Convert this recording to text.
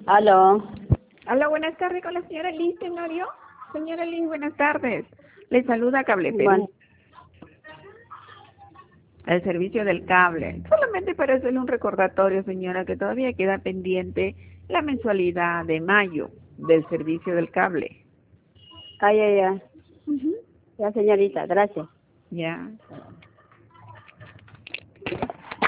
Aló. Hola, buenas tardes con la señora Liz Tenorio. Señora Liz, buenas tardes. Le saluda Cable Perú, Bueno, el servicio del cable. Solamente para hacerle un recordatorio, señora, que todavía queda pendiente la mensualidad de mayo del servicio del cable. ya. Ujú. Ya, señorita, gracias. Ya.